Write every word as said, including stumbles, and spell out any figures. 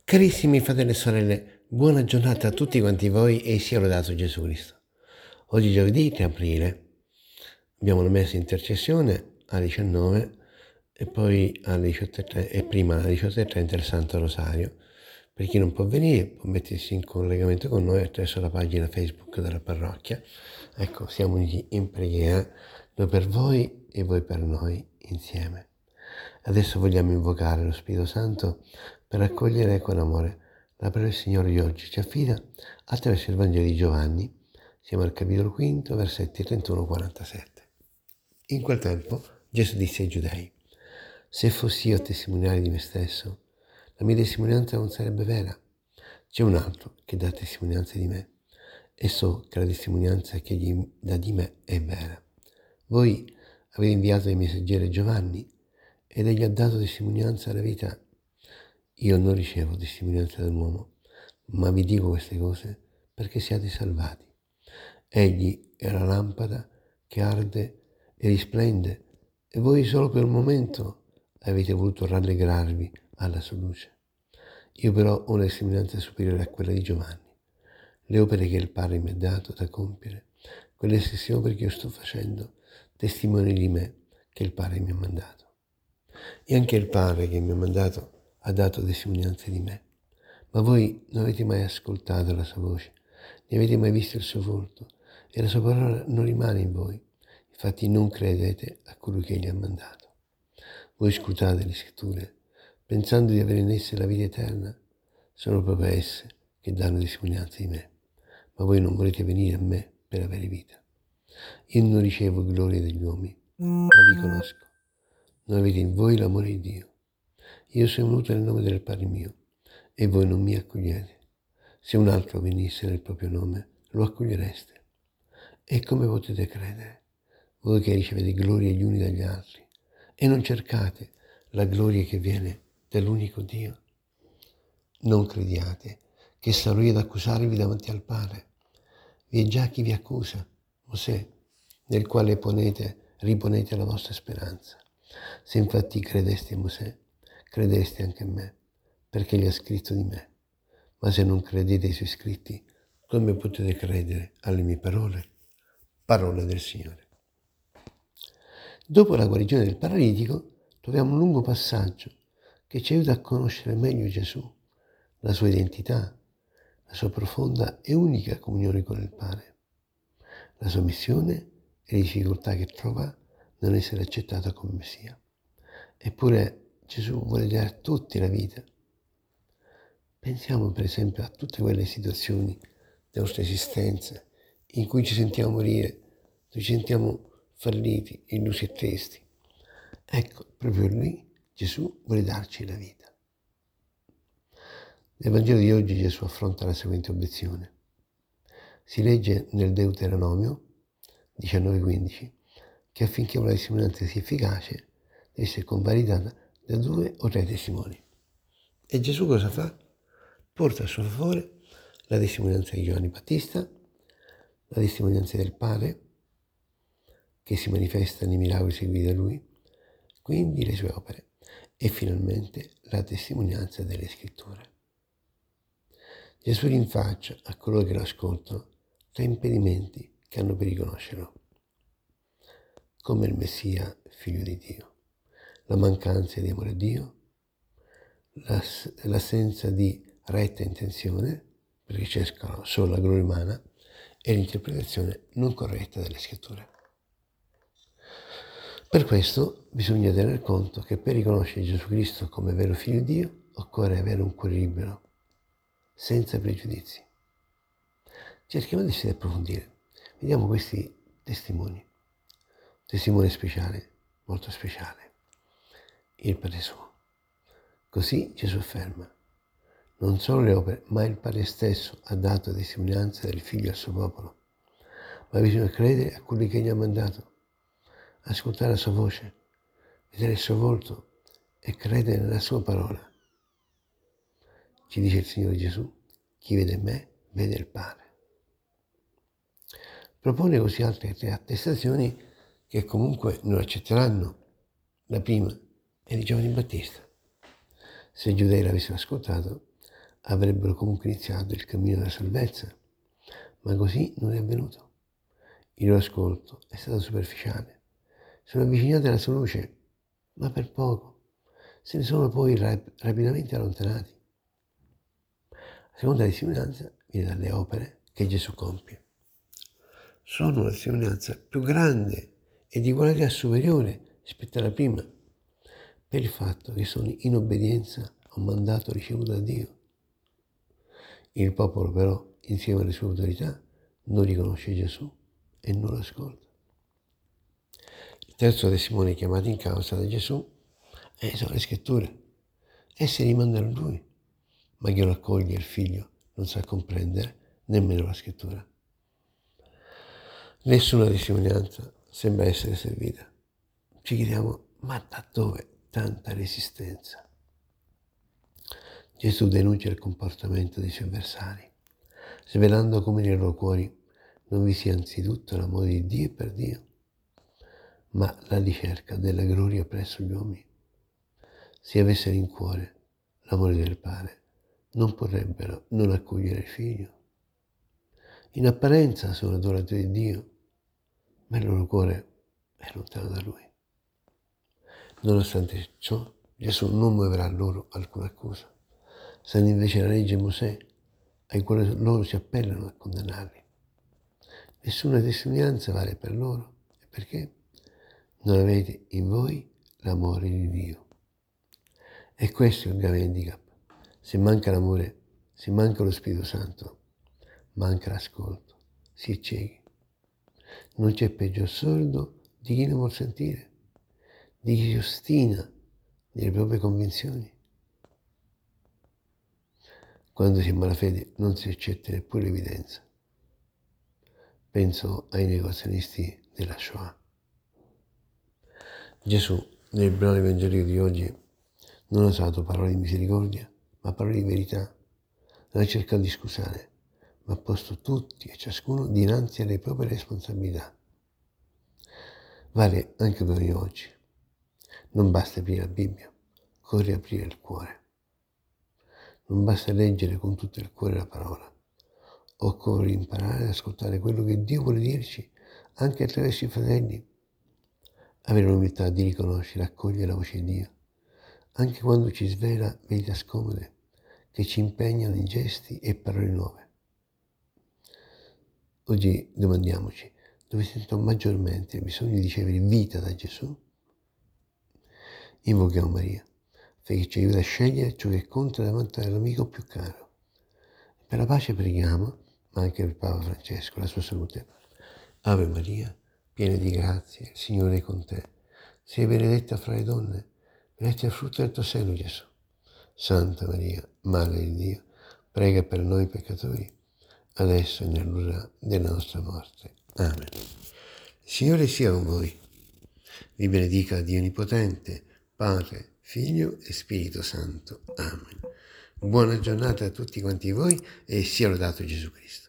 Carissimi fratelli e sorelle, buona giornata a tutti quanti voi e sia lodato Gesù Cristo. Oggi giovedì tre aprile, abbiamo la messa intercessione alle diciannove e poi alle diciotto e trenta e prima alle diciotto e trenta il Santo Rosario. Per chi non può venire può mettersi in collegamento con noi attraverso la pagina Facebook della parrocchia. Ecco, siamo uniti in preghiera, noi per voi e voi per noi insieme. Adesso vogliamo invocare lo Spirito Santo per accogliere con amore la parola del Signore di oggi ci affida attraverso il Vangelo di Giovanni. Siamo al capitolo quinto, versetti trentuno quarantasette. In quel tempo Gesù disse ai Giudei: se fossi io a testimoniare di me stesso, la mia testimonianza non sarebbe vera. C'è un altro che dà testimonianza di me e so che la testimonianza che gli dà di me è vera. Voi avete inviato il messaggero Giovanni ed egli ha dato testimonianza alla verità. Io non ricevo testimonianza dall'uomo, ma vi dico queste cose perché siate salvati. Egli è la lampada che arde e risplende e voi solo per un momento avete voluto rallegrarvi alla sua luce. Io però ho una testimonianza superiore a quella di Giovanni. Le opere che il Padre mi ha dato da compiere, quelle stesse opere che io sto facendo, testimoni di me che il Padre mi ha mandato. E anche il Padre che mi ha mandato ha dato testimonianza di me. Ma voi non avete mai ascoltato la sua voce, né avete mai visto il suo volto, e la sua parola non rimane in voi. Infatti non credete a colui che gli ha mandato. Voi scrutate le scritture, pensando di avere in esse la vita eterna. Sono proprio esse che danno testimonianza di me. Ma voi non volete venire a me per avere vita. Io non ricevo gloria degli uomini, ma vi conosco. Non avete in voi l'amore di Dio. Io sono venuto nel nome del Padre mio e voi non mi accogliete. Se un altro venisse nel proprio nome, lo accogliereste. E come potete credere, voi che ricevete gloria gli uni dagli altri e non cercate la gloria che viene dall'unico Dio? Non crediate che sarò io ad accusarvi davanti al Padre. Vi è già chi vi accusa, Mosè, nel quale ponete, riponete la vostra speranza. Se infatti credeste a Mosè, credeste anche a me, perché gli ha scritto di me. Ma se non credete ai suoi scritti, come potete credere alle mie parole? Parole del Signore. Dopo la guarigione del paralitico, troviamo un lungo passaggio che ci aiuta a conoscere meglio Gesù, la sua identità, la sua profonda e unica comunione con il Padre, la sua missione e le difficoltà che trova non essere accettato come Messia. Eppure Gesù vuole dare a tutti la vita. Pensiamo per esempio a tutte quelle situazioni della nostra esistenza in cui ci sentiamo morire, dove ci sentiamo falliti, illusi e tristi. Ecco, proprio lì Gesù vuole darci la vita. Nel Vangelo di oggi Gesù affronta la seguente obiezione. Si legge nel Deuteronomio diciannove quindici che affinché una testimonianza sia efficace deve essere convalidata da due o tre testimoni. E Gesù cosa fa? Porta a suo favore la testimonianza di Giovanni Battista, la testimonianza del Padre, che si manifesta nei miracoli seguiti da lui, quindi le sue opere, e finalmente la testimonianza delle scritture. Gesù rinfaccia a coloro che lo ascoltano tre impedimenti che hanno per riconoscerlo come il Messia, figlio di Dio: la mancanza di amore a Dio, l'ass- l'assenza di retta intenzione, perché cercano solo la gloria umana, e l'interpretazione non corretta delle scritture. Per questo bisogna tener conto che per riconoscere Gesù Cristo come vero figlio di Dio occorre avere un cuore libero, senza pregiudizi. Cerchiamo adesso di approfondire. Vediamo questi testimoni. Testimone speciale, molto speciale, il Padre suo. Così Gesù afferma: non solo le opere, ma il Padre stesso ha dato testimonianza del Figlio al suo popolo. Ma bisogna credere a colui che gli ha mandato, ascoltare la sua voce, vedere il suo volto e credere nella sua parola. Ci dice il Signore Gesù: chi vede me, vede il Padre. Propone così altre tre attestazioni che comunque non accetteranno. La prima è di Giovanni Battista. Se i giudei l'avessero ascoltato, avrebbero comunque iniziato il cammino della salvezza, ma così non è avvenuto. Il loro ascolto è stato superficiale. Sono avvicinati alla sua luce, ma per poco. Se ne sono poi rap- rapidamente allontanati. La seconda testimonianza viene dalle opere che Gesù compie. Sono una testimonianza più grande e di qualità superiore rispetto alla prima, per il fatto che sono in obbedienza a un mandato ricevuto da Dio. Il popolo però, insieme alle sue autorità, non riconosce Gesù e non lo ascolta. Il terzo testimone chiamato in causa da Gesù è sono le scritture. Esse rimandano a lui, ma chi lo accoglie il figlio non sa comprendere nemmeno la scrittura. Nessuna testimonianza sembra essere servita. Ci chiediamo, ma da dove tanta resistenza? Gesù denuncia il comportamento dei suoi avversari, svelando come nei loro cuori non vi sia anzitutto l'amore di Dio per Dio, ma la ricerca della gloria presso gli uomini. Se avessero in cuore l'amore del Padre, non potrebbero non accogliere il Figlio. In apparenza sono adoratori di Dio, ma il loro cuore è lontano da Lui. Nonostante ciò, Gesù non muoverà loro alcuna accusa. Sanno invece la legge Mosè, ai quali loro si appellano a condannarli. Nessuna testimonianza vale per loro. E perché? Non avete in voi l'amore di Dio. E questo è il grave handicap. Se manca l'amore, se manca lo Spirito Santo, manca l'ascolto, si è ciechi. Non c'è peggior sordo di chi non vuol sentire, di chi si ostina nelle proprie convinzioni. Quando si è in malafede non si accetta neppure l'evidenza. Penso ai negazionisti della Shoah. Gesù, nel brano evangelico di oggi, non ha usato parole di misericordia, ma parole di verità. Non ha cercato di scusare, ma ha posto tutti e ciascuno dinanzi alle proprie responsabilità. Vale anche per noi oggi. Non basta aprire la Bibbia, occorre aprire il cuore. Non basta leggere con tutto il cuore la parola. Occorre imparare ad ascoltare quello che Dio vuole dirci anche attraverso i fratelli. Avere l'umiltà di riconoscere e accogliere la voce di Dio, anche quando ci svela verità scomode che ci impegnano in gesti e parole nuove. Oggi domandiamoci, dove sento maggiormente il bisogno di ricevere vita da Gesù? Invochiamo Maria, perché ci aiuta a scegliere ciò che conta davanti all'amico più caro. Per la pace preghiamo, ma anche per Papa Francesco, la sua salute. Ave Maria, piena di grazia, il Signore è con te. Sei benedetta fra le donne, benedetto è il frutto del tuo seno, Gesù. Santa Maria, Madre di Dio, prega per noi peccatori, adesso e nell'ora della nostra morte. Amen. Il Signore sia con voi. Vi benedica Dio Onnipotente, Padre, Figlio e Spirito Santo. Amen. Buona giornata a tutti quanti voi e sia lodato Gesù Cristo.